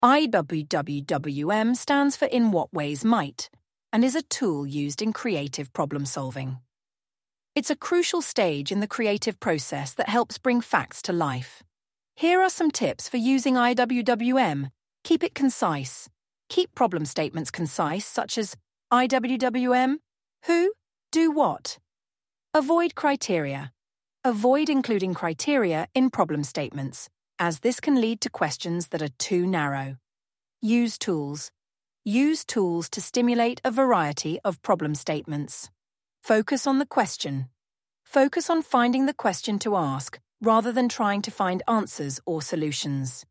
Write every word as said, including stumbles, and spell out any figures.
I W W M stands for In What Ways Might and is a tool used in creative problem solving. It's a crucial stage in the creative process that helps bring facts to life. Here are some tips for using I W W M. Keep it concise. Keep problem statements concise, such as I W W M, who, do what. Avoid criteria. Avoid including criteria in problem statements, as this can lead to questions that are too narrow. Use tools. Use tools to stimulate a variety of problem statements. Focus on the question. Focus on finding the question to ask, rather than trying to find answers or solutions.